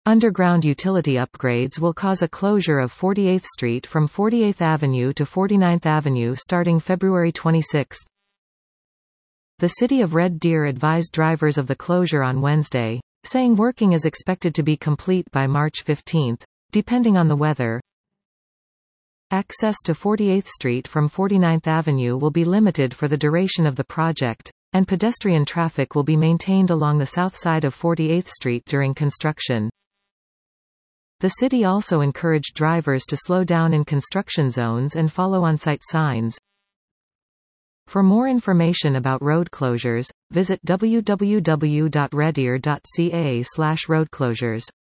Underground utility upgrades will cause a closure of 48th Street from 48th Avenue to 49th Avenue starting February 26. The City of Red Deer advised drivers of the closure on Wednesday, saying working is expected to be complete by March 15, depending on the weather. Access to 48th Street from 49th Avenue will be limited for the duration of the project, and pedestrian traffic will be maintained along the south side of 48th Street during construction. The city also encouraged drivers to slow down in construction zones and follow on-site signs. For more information about road closures, visit www.reddeer.ca/roadclosures.